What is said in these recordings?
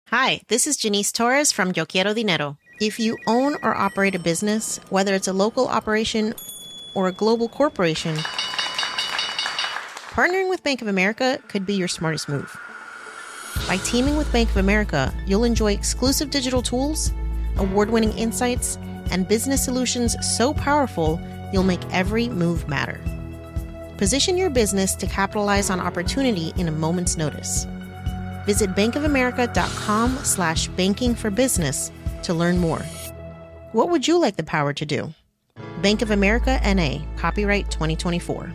Hi, this is Janice Torres from Yo Quiero Dinero. If you own or operate a business, whether it's a local operation or a global corporation, partnering with Bank of America could be your smartest move. By teaming with Bank of America, you'll enjoy exclusive digital tools, award-winning insights, and business solutions so powerful, you'll make every move matter. Position your business to capitalize on opportunity in a moment's notice. Visit bankofamerica.com/bankingforbusiness to learn more. What would you like the power to do? Bank of America N.A., copyright 2024.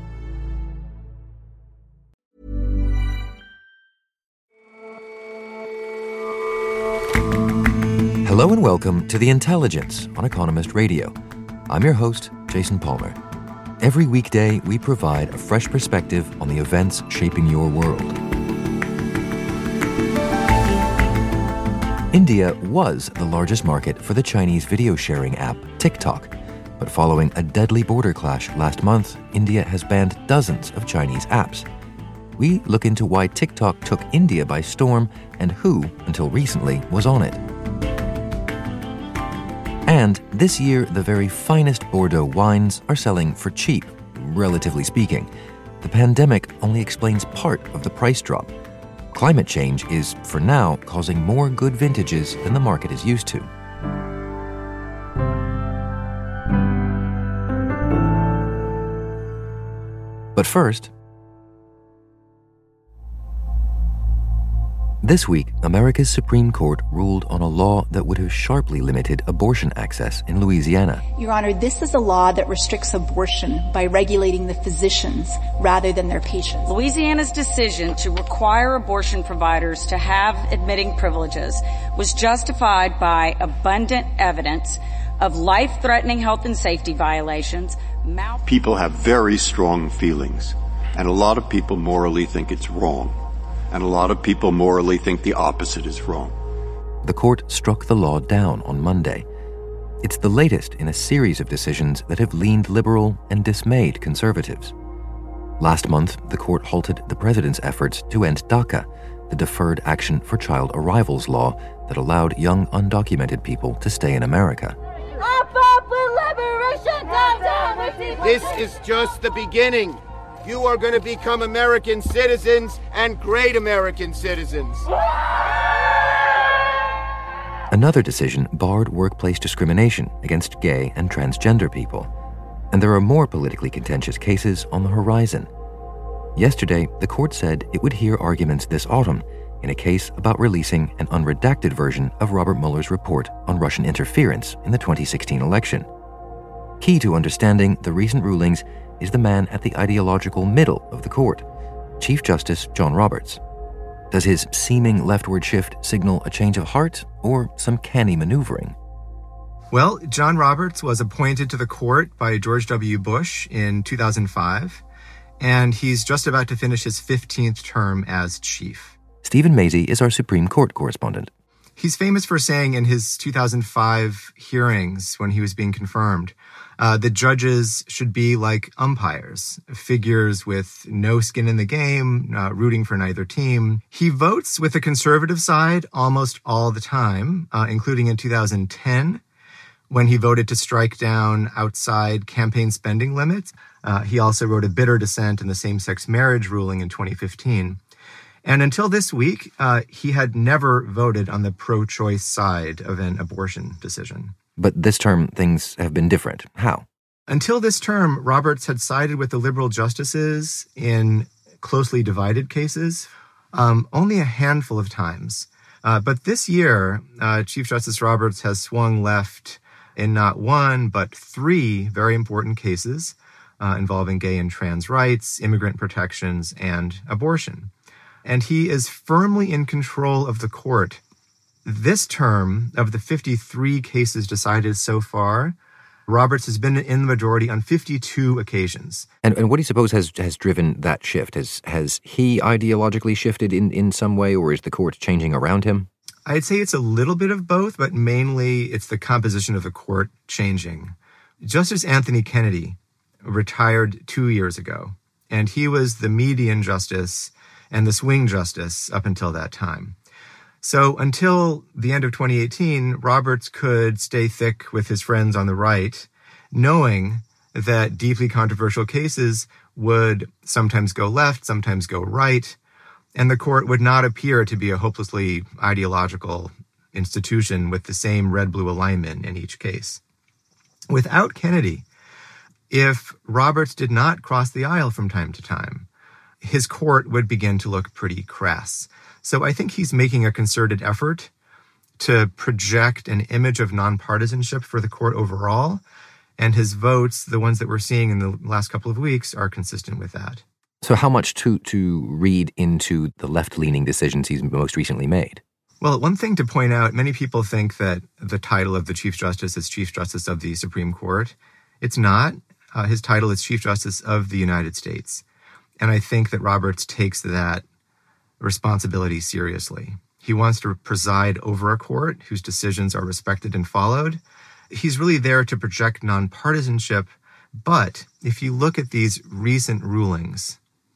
Hello and welcome to The Intelligence on Economist Radio. I'm your host, Jason Palmer. Every weekday, we provide a fresh perspective on the events shaping your world. India was the largest market for the Chinese video sharing app TikTok. But following a deadly border clash last month, India has banned dozens of Chinese apps. We look into why TikTok took India by storm and who, until recently, was on it. And this year, the very finest Bordeaux wines are selling for cheap, relatively speaking. The pandemic only explains part of the price drop. Climate change is, for now, causing more good vintages than the market is used to. But first, this week, America's Supreme Court ruled on a law that would have sharply limited abortion access in Louisiana. Your Honor, this is a law that restricts abortion by regulating the physicians rather than their patients. Louisiana's decision to require abortion providers to have admitting privileges was justified by abundant evidence of life-threatening health and safety violations. People have very strong feelings, and a lot of people morally think it's wrong. And a lot of people morally think the opposite is wrong. The court struck the law down on Monday. It's the latest in a series of decisions that have leaned liberal and dismayed conservatives. Last month, the court halted the president's efforts to end DACA, the Deferred Action for Child Arrivals law that allowed young undocumented people to stay in America. This is just the beginning. You are going to become American citizens and great American citizens. Another decision barred workplace discrimination against gay and transgender people. And there are more politically contentious cases on the horizon. Yesterday, the court said it would hear arguments this autumn in a case about releasing an unredacted version of Robert Mueller's report on Russian interference in the 2016 election. Key to understanding the recent rulings is the man at the ideological middle of the court, Chief Justice John Roberts. Does his seeming leftward shift signal a change of heart or some canny maneuvering? Well, John Roberts was appointed to the court by George W. Bush in 2005, and he's just about to finish his 15th term as chief. Stephen Mazie is our Supreme Court correspondent. He's famous for saying in his 2005 hearings when he was being confirmed, the judges should be like umpires, figures with no skin in the game, rooting for neither team. He votes with the conservative side almost all the time, including in 2010, when he voted to strike down outside campaign spending limits. He also wrote a bitter dissent in the same-sex marriage ruling in 2015. And until this week, he had never voted on the pro-choice side of an abortion decision. But this term, things have been different. How? Until this term, Roberts had sided with the liberal justices in closely divided cases, only a handful of times. But this year, Chief Justice Roberts has swung left in not one, but three very important cases involving gay and trans rights, immigrant protections, and abortion. And he is firmly in control of the court. This term, of the 53 cases decided so far, Roberts has been in the majority on 52 occasions. And what do you suppose has driven that shift? Has he ideologically shifted in some way, or is the court changing around him? I'd say it's a little bit of both, but mainly it's the composition of the court changing. Justice Anthony Kennedy retired 2 years ago, and he was the median justice and the swing justice up until that time. So until the end of 2018, Roberts could stay thick with his friends on the right, knowing that deeply controversial cases would sometimes go left, sometimes go right, and the court would not appear to be a hopelessly ideological institution with the same red-blue alignment in each case. Without Kennedy, if Roberts did not cross the aisle from time to time, his court would begin to look pretty crass. So I think he's making a concerted effort to project an image of nonpartisanship for the court overall, and his votes, the ones that we're seeing in the last couple of weeks, are consistent with that. So how much to read into the left-leaning decisions he's most recently made? Well, one thing to point out, many people think that the title of the Chief Justice is Chief Justice of the Supreme Court. It's not. His title is Chief Justice of the United States. And I think that Roberts takes that responsibility seriously. He wants to preside over a court whose decisions are respected and followed. He's really there to project nonpartisanship. But if you look at these recent rulings,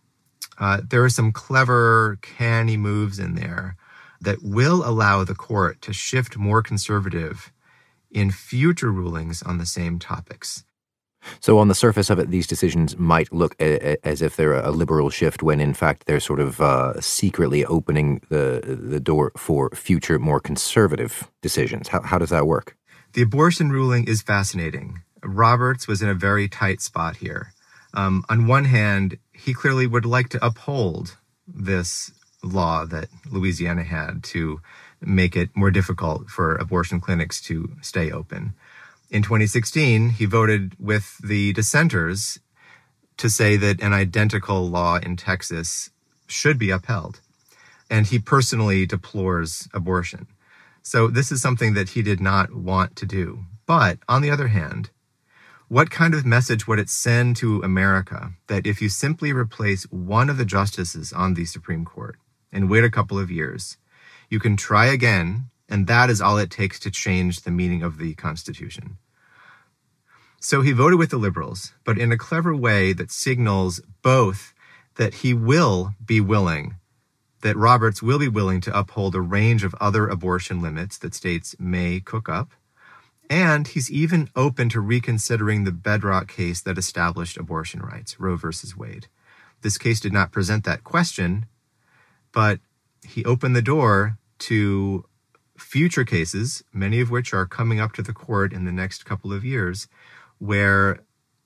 there are some clever, canny moves in there that will allow the court to shift more conservative in future rulings on the same topics. So on the surface of it, these decisions might look as if they're a liberal shift when, in fact, they're sort of secretly opening the door for future, more conservative decisions. How does that work? The abortion ruling is fascinating. Roberts was in a very tight spot here. On one hand, he clearly would like to uphold this law that Louisiana had to make it more difficult for abortion clinics to stay open. In 2016, he voted with the dissenters to say that an identical law in Texas should be upheld. And he personally deplores abortion. So this is something that he did not want to do. But on the other hand, what kind of message would it send to America that if you simply replace one of the justices on the Supreme Court and wait a couple of years, you can try again, and that is all it takes to change the meaning of the Constitution? So he voted with the liberals, but in a clever way that signals both that he will be willing, that Roberts will be willing to uphold a range of other abortion limits that states may cook up, and he's even open to reconsidering the bedrock case that established abortion rights, Roe versus Wade. This case did not present that question, but he opened the door to future cases, many of which are coming up to the court in the next couple of years, where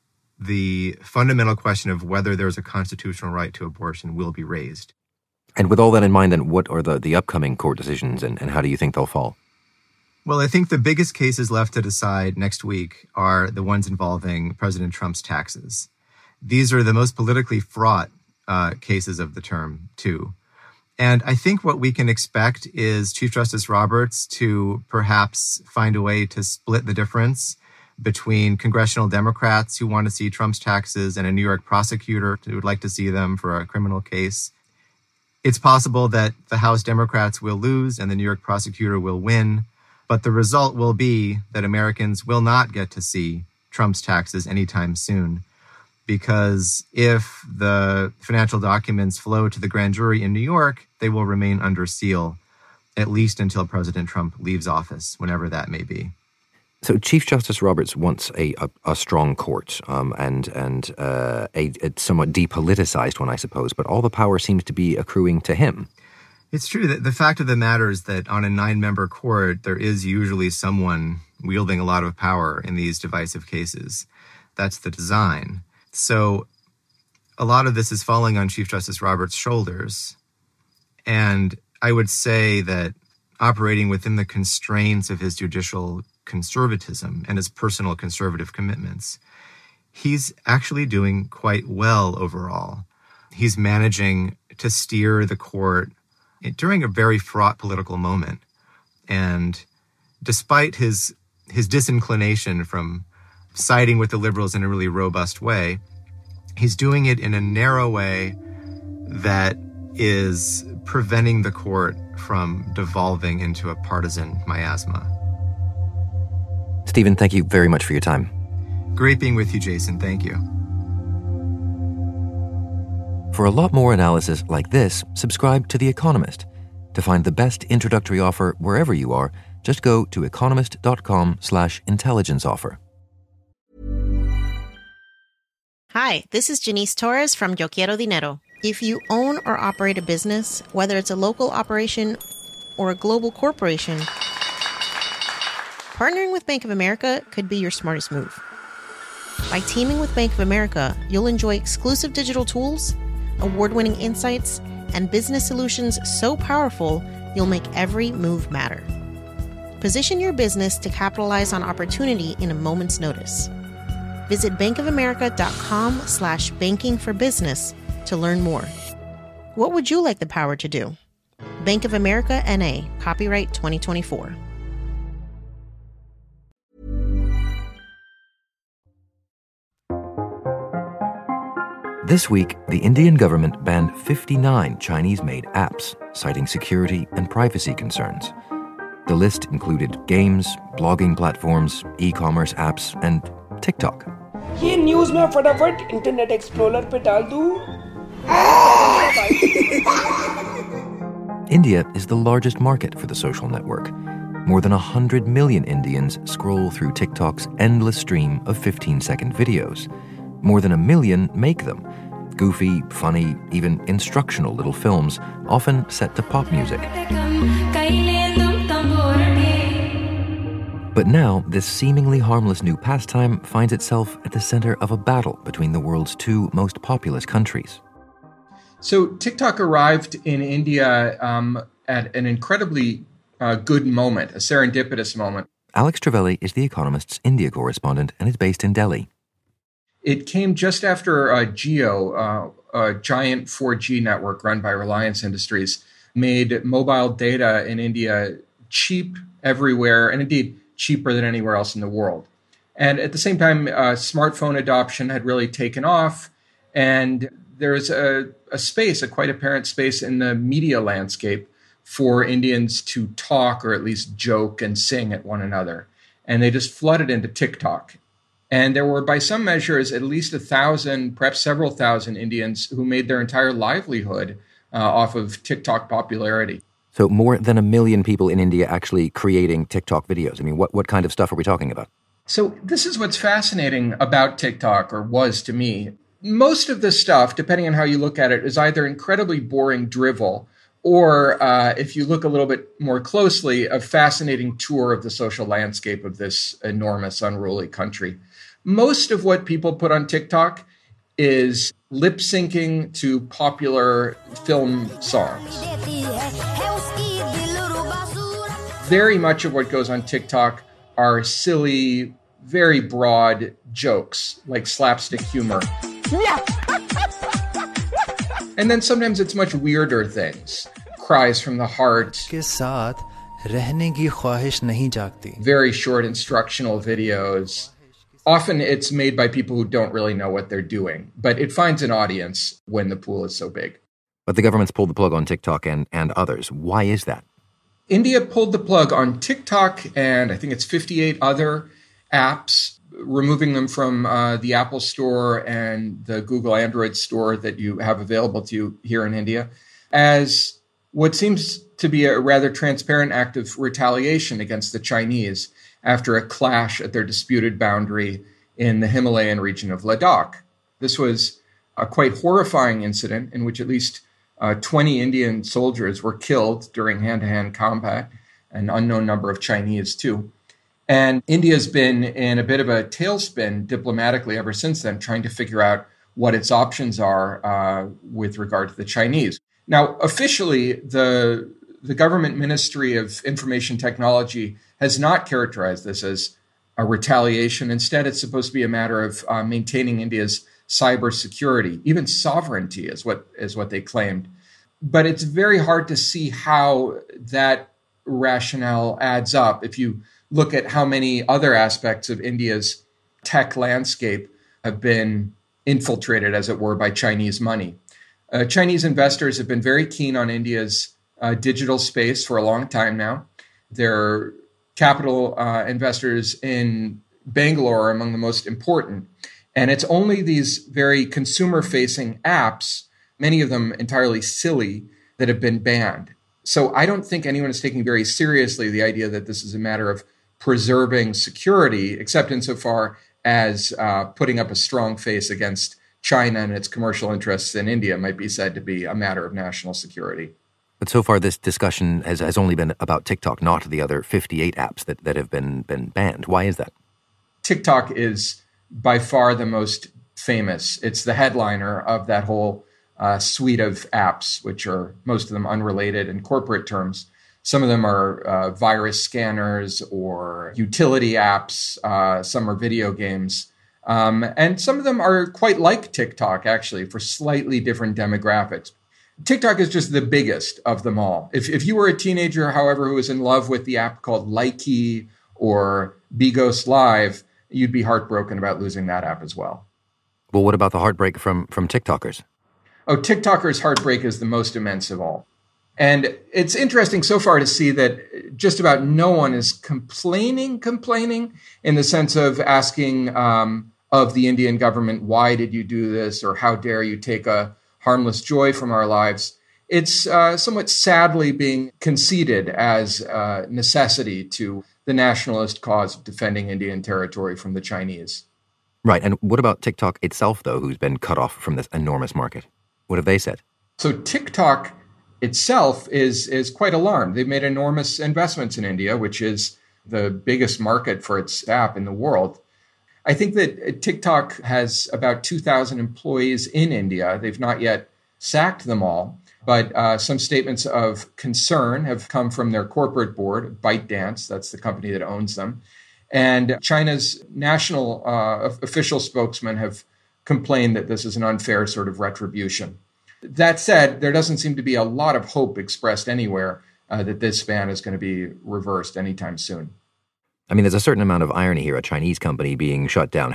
the fundamental question of whether there's a constitutional right to abortion will be raised. And with all that in mind, then, what are the upcoming court decisions, and how do you think they'll fall? Well, I think the biggest cases left to decide next week are the ones involving President Trump's taxes. These are the most politically fraught cases of the term, too. And I think what we can expect is Chief Justice Roberts to perhaps find a way to split the difference between congressional Democrats who want to see Trump's taxes and a New York prosecutor who would like to see them for a criminal case. It's possible that the House Democrats will lose and the New York prosecutor will win, but the result will be that Americans will not get to see Trump's taxes anytime soon, because if the financial documents flow to the grand jury in New York, they will remain under seal, at least until President Trump leaves office, whenever that may be. So Chief Justice Roberts wants a strong court and a somewhat depoliticized one, I suppose, but all the power seems to be accruing to him. It's true that the fact of the matter is that on a 9-member court, there is usually someone wielding a lot of power in these divisive cases. That's the design. So a lot of this is falling on Chief Justice Roberts' shoulders. And I would say that operating within the constraints of his judicial conservatism and his personal conservative commitments, he's actually doing quite well overall. He's managing to steer the court during a very fraught political moment. And despite his disinclination from siding with the liberals in a really robust way, he's doing it in a narrow way that is preventing the court from devolving into a partisan miasma. Stephen, thank you very much for your time. Great being with you, Jason. Thank you. For a lot more analysis like this, subscribe to The Economist. To To find the best introductory offer wherever you are, just go to economist.com/intelligence offer. Hi, this is Janice Torres from Yo Quiero Dinero. If you own or operate a business, whether it's a local operation or a global corporation, partnering with Bank of America could be your smartest move. By teaming with Bank of America, you'll enjoy exclusive digital tools, award-winning insights, and business solutions so powerful you'll make every move matter. Position your business to capitalize on opportunity in a moment's notice. Visit bankofamerica.com/bankingforbusiness to learn more. What would you like the power to do? Bank of America N.A., copyright 2024. This week, the Indian government banned 59 Chinese-made apps, citing security and privacy concerns. The list included games, blogging platforms, e-commerce apps, and TikTok. ये news में फटाफट internet explorer पे डाल दूं। India is the largest market for the social network. More than 100 million Indians scroll through TikTok's endless stream of 15-second videos. More than 1 million make them. Goofy, funny, even instructional little films, often set to pop music. But now, this seemingly harmless new pastime finds itself at the center of a battle between the world's two most populous countries. So TikTok arrived in India at an incredibly good moment, a serendipitous moment. Alex Trevelli is The Economist's India correspondent and is based in Delhi. It came just after Jio, a giant 4G network run by Reliance Industries, made mobile data in India cheap everywhere, and indeed cheaper than anywhere else in the world. And at the same time, smartphone adoption had really taken off, and there's a space, a quite apparent space in the media landscape for Indians to talk or at least joke and sing at one another. And they just flooded into TikTok. And there were, by some measures, at least 1,000, perhaps several thousand Indians who made their entire livelihood off of TikTok popularity. So more than 1 million people in India actually creating TikTok videos. I mean, what kind of stuff are we talking about? So this is what's fascinating about TikTok, or was to me. Most of the stuff, depending on how you look at it, is either incredibly boring drivel or, if you look a little bit more closely, a fascinating tour of the social landscape of this enormous, unruly country. Most of what people put on TikTok is lip syncing to popular film songs. Very much of what goes on TikTok are silly, very broad jokes, like slapstick humor. And then sometimes it's much weirder things. Cries from the heart. Very short instructional videos. Often it's made by people who don't really know what they're doing, but it finds an audience when the pool is so big. But the government's pulled the plug on TikTok and others. Why is that? India pulled the plug on TikTok and I think it's 58 other apps, removing them from the Apple Store and the Google Android Store that you have available to you here in India, as what seems to be a rather transparent act of retaliation against the Chinese after a clash at their disputed boundary in the Himalayan region of Ladakh. This was a quite horrifying incident in which at least 20 Indian soldiers were killed during hand-to-hand combat, an unknown number of Chinese too. And India's been in a bit of a tailspin diplomatically ever since then, trying to figure out what its options are with regard to the Chinese. Now, officially, the government Ministry of Information Technology has not characterized this as a retaliation. Instead, it's supposed to be a matter of maintaining India's cybersecurity, even sovereignty is what they claimed. But it's very hard to see how that rationale adds up if you look at how many other aspects of India's tech landscape have been infiltrated, as it were, by Chinese money. Chinese investors have been very keen on India's digital space for a long time now. They're capital investors in Bangalore are among the most important. And it's only these very consumer-facing apps, many of them entirely silly, that have been banned. So I don't think anyone is taking very seriously the idea that this is a matter of preserving security, except insofar as putting up a strong face against China and its commercial interests in India might be said to be a matter of national security. But so far, this discussion has only been about TikTok, not the other 58 apps that have been banned. Why is that? TikTok is by far the most famous. It's the headliner of that whole suite of apps, which are most of them unrelated in corporate terms. Some of them are virus scanners or utility apps. Some are video games. And some of them are quite like TikTok, actually, for slightly different demographics. TikTok is just the biggest of them all. If you were a teenager, however, who was in love with the app called Likey or Bigos Live, you'd be heartbroken about losing that app as well. Well, what about the heartbreak from TikTokers? Oh, TikTokers' heartbreak is the most immense of all. And it's interesting so far to see that just about no one is complaining in the sense of asking of the Indian government, why did you do this? Or how dare you take a harmless joy from our lives? It's somewhat sadly being conceded as a necessity to the nationalist cause of defending Indian territory from the Chinese. Right. And what about TikTok itself, though, who's been cut off from this enormous market? What have they said? So TikTok itself is quite alarmed. They've made enormous investments in India, which is the biggest market for its app in the world. I think that TikTok has about 2,000 employees in India. They've not yet sacked them all, but some statements of concern have come from their corporate board, ByteDance, that's the company that owns them. And China's national official spokesmen have complained that this is an unfair sort of retribution. That said, there doesn't seem to be a lot of hope expressed anywhere that this ban is going to be reversed anytime soon. I mean, there's a certain amount of irony here, a Chinese company being shut down,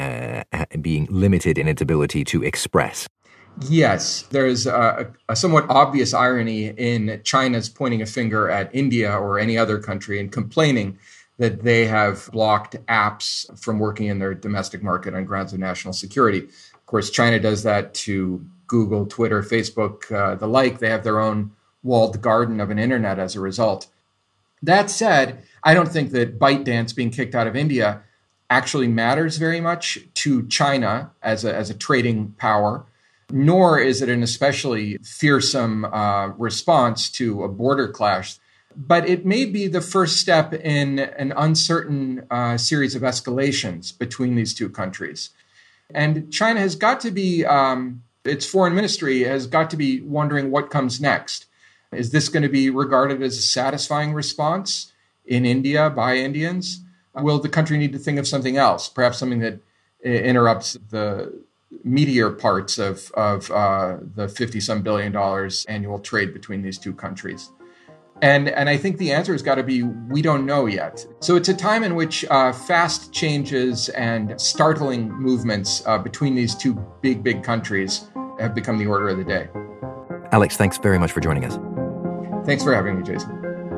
being limited in its ability to express. Yes, there's a somewhat obvious irony in China's pointing a finger at India or any other country and complaining that they have blocked apps from working in their domestic market on grounds of national security. Of course, China does that to Google, Twitter, Facebook, the like. They have their own walled garden of an internet as a result. That said, I don't think that ByteDance being kicked out of India actually matters very much to China as a trading power, nor is it an especially fearsome response to a border clash. But it may be the first step in an uncertain series of escalations between these two countries. And China has got to be, its foreign ministry has got to be wondering what comes next. Is this going to be regarded as a satisfying response in India by Indians? Will the country need to think of something else, perhaps something that interrupts the meatier parts of the $50-some billion annual trade between these two countries? And I think the answer has got to be, we don't know yet. So it's a time in which fast changes and startling movements between these two big countries have become the order of the day. Alex, thanks very much for joining us. Thanks for having me, Jason.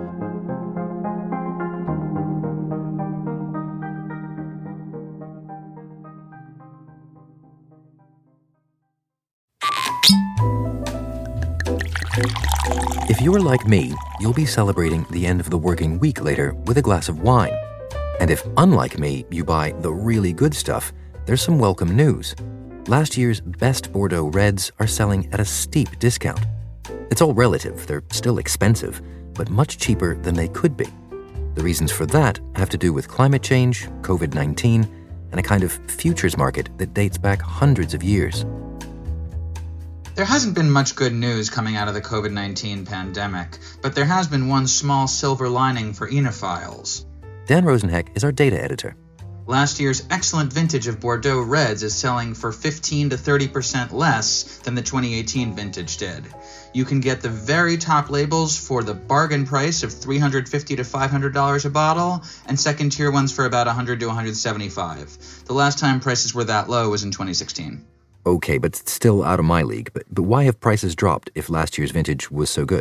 If you're like me, you'll be celebrating the end of the working week later with a glass of wine. And if, unlike me, you buy the really good stuff, there's some welcome news. Last year's best Bordeaux Reds are selling at a steep discount. It's all relative, they're still expensive, but much cheaper than they could be. The reasons for that have to do with climate change, COVID-19, and a kind of futures market that dates back hundreds of years. There hasn't been much good news coming out of the COVID-19 pandemic, but there has been one small silver lining for enophiles. Dan Rosenheck is our data editor. Last year's excellent vintage of Bordeaux Reds is selling for 15 to 30% less than the 2018 vintage did. You can get the very top labels for the bargain price of $350 to $500 a bottle, and second-tier ones for about $100 to $175. The last time prices were that low was in 2016. Okay, but still out of my league. But why have prices dropped if last year's vintage was so good?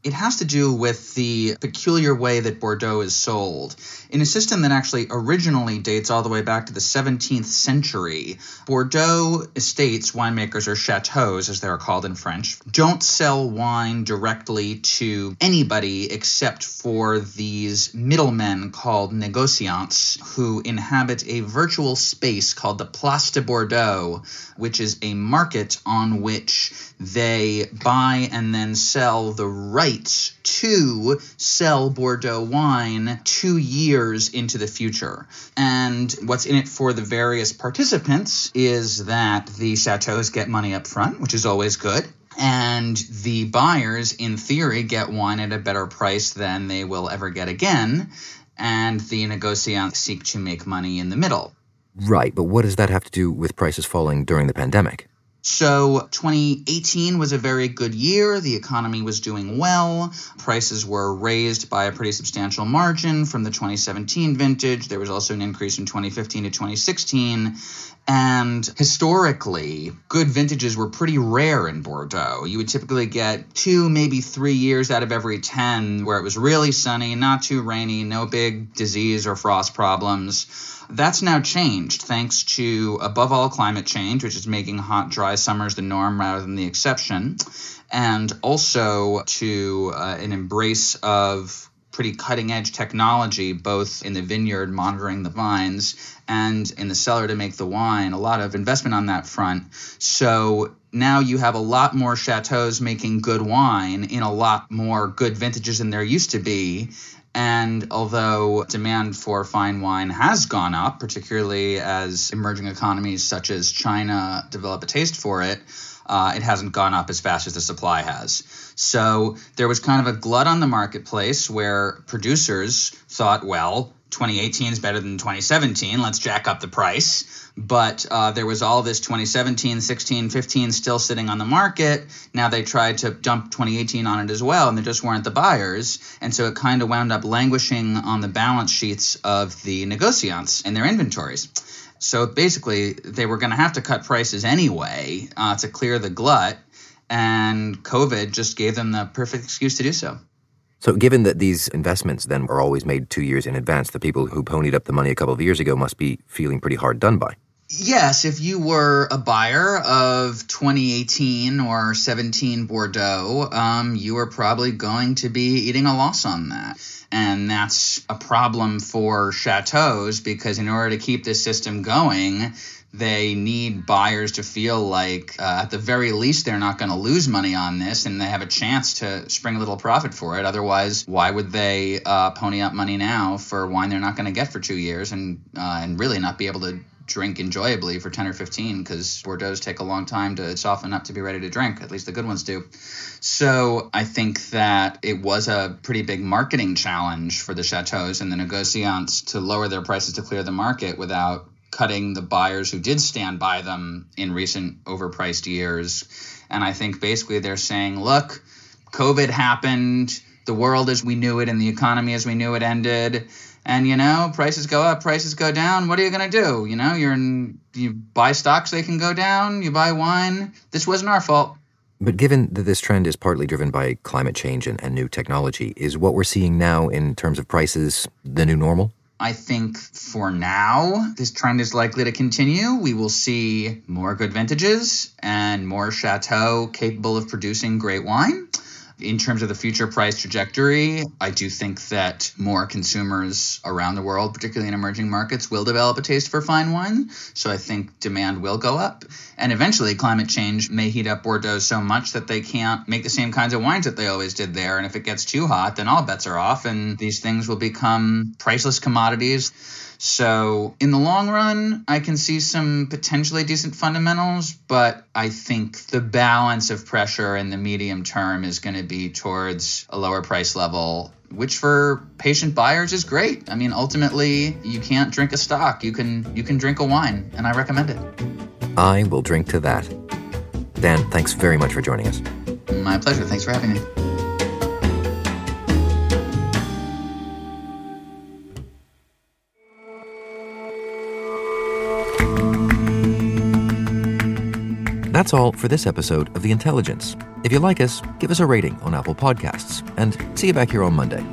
It has to do with the peculiar way that Bordeaux is sold. In a system that actually originally dates all the way back to the 17th century, Bordeaux estates, winemakers or chateaux as they're called in French, don't sell wine directly to anybody except for these middlemen called négociants who inhabit a virtual space called the Place de Bordeaux, which is a market on which they buy and then sell the rights to sell Bordeaux wine 2 years into the future. And what's in it for the various participants is that the chateaus get money up front, which is always good. And the buyers, in theory, get wine at a better price than they will ever get again. And the négociants seek to make money in the middle. Right, but what does that have to do with prices falling during the pandemic? So 2018 was a very good year. The economy was doing well. Prices were raised by a pretty substantial margin from the 2017 vintage. There was also an increase from 2015 to 2016. And historically, good vintages were pretty rare in Bordeaux. You would typically get 2, maybe 3 years out of every 10 where it was really sunny, not too rainy, no big disease or frost problems. That's now changed thanks to, above all, climate change, which is making hot, dry summers the norm rather than the exception, and also to an embrace of pretty cutting-edge technology, both in the vineyard monitoring the vines and in the cellar to make the wine. A lot of investment on that front. So now you have a lot more chateaus making good wine in a lot more good vintages than there used to be. And although demand for fine wine has gone up, particularly as emerging economies such as China develop a taste for it, it hasn't gone up as fast as the supply has. So there was kind of a glut on the marketplace where producers thought, well, 2018 is better than 2017. Let's jack up the price. But there was all this 2017, 16, 15 still sitting on the market. Now they tried to dump 2018 on it as well, and there just weren't the buyers. And so it kind of wound up languishing on the balance sheets of the négociants and their inventories. So basically, they were going to have to cut prices anyway to clear the glut, and COVID just gave them the perfect excuse to do so. So given that these investments then are always made 2 years in advance, the people who ponied up the money a couple of years ago must be feeling pretty hard done by. Yes, if you were a buyer of 2018 or 17 Bordeaux, you were probably going to be eating a loss on that. And that's a problem for chateaus because in order to keep this system going, they need buyers to feel like at the very least they're not going to lose money on this and they have a chance to spring a little profit for it. Otherwise, why would they pony up money now for wine they're not going to get for 2 years and really not be able to drink enjoyably for 10 or 15 because Bordeaux take a long time to soften up to be ready to drink. At least the good ones do. So I think that it was a pretty big marketing challenge for the chateaus and the négociants to lower their prices to clear the market without cutting the buyers who did stand by them in recent overpriced years. And I think basically they're saying, look, COVID happened, the world as we knew it and the economy as we knew it ended. And, prices go up, prices go down. What are you going to do? You buy stocks, they can go down. You buy wine. This wasn't our fault. But given that this trend is partly driven by climate change and new technology, is what we're seeing now in terms of prices the new normal? I think for now, this trend is likely to continue. We will see more good vintages and more chateaux capable of producing great wine. In terms of the future price trajectory, I do think that more consumers around the world, particularly in emerging markets, will develop a taste for fine wine. So I think demand will go up. And eventually climate change may heat up Bordeaux so much that they can't make the same kinds of wines that they always did there. And if it gets too hot, then all bets are off and these things will become priceless commodities. So in the long run, I can see some potentially decent fundamentals, but I think the balance of pressure in the medium term is going to be towards a lower price level, which for patient buyers is great. I mean, ultimately, you can't drink a stock. You can drink a wine, and I recommend it. I will drink to that. Dan, thanks very much for joining us. My pleasure. Thanks for having me. That's all for this episode of The Intelligence. If you like us, give us a rating on Apple Podcasts, and see you back here on Monday.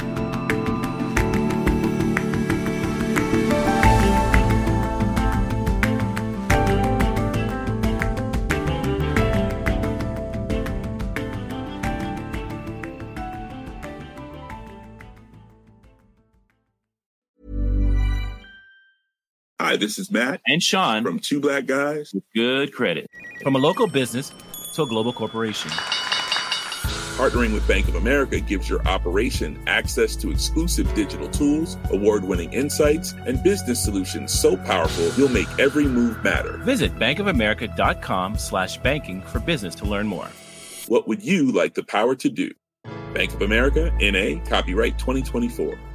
Hi, this is Matt and Sean from Two Black Guys with Good Credit. From a local business to a global corporation. Partnering with Bank of America gives your operation access to exclusive digital tools, award-winning insights, and business solutions so powerful you'll make every move matter. Visit bankofamerica.com/banking for business to learn more. What would you like the power to do? Bank of America, N.A., copyright 2024.